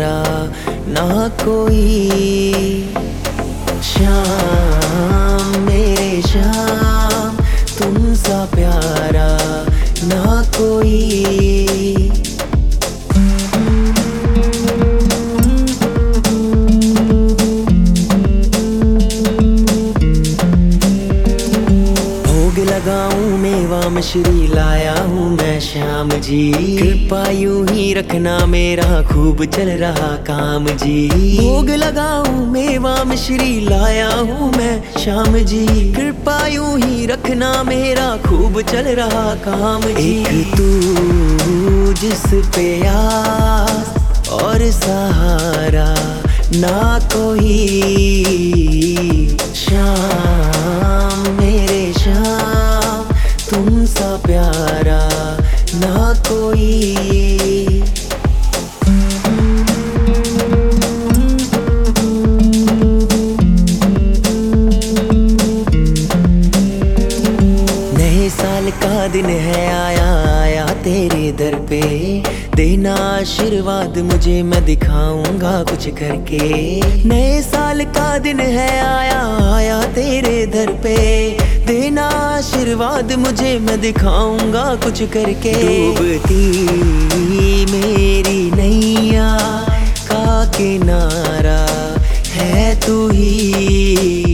सहारा ना कोई। शाम मेरे शाम तुम सा प्यारा ना कोई। लगाऊं मेवा मिश्री लाया हूँ मैं श्याम जी। कृपा यूं ही रखना मेरा खूब चल रहा काम जी। भोग लगाऊं मेवा मिश्री लाया हूँ मैं श्याम जी। कृपा यूं ही रखना मेरा खूब चल रहा काम जी। एक तू जिस पे आस और सहारा ना कोई। शाम मेरे शाम तुम सा प्यारा ना कोई। नए साल का दिन है आया तेरे दर पे। देना आशीर्वाद मुझे मैं दिखाऊंगा कुछ करके। नए साल का दिन है आया तेरे दर पे। देना आशीर्वाद मुझे मैं दिखाऊंगा कुछ करके। डूबती मेरी नैया का किनारा है तू ही।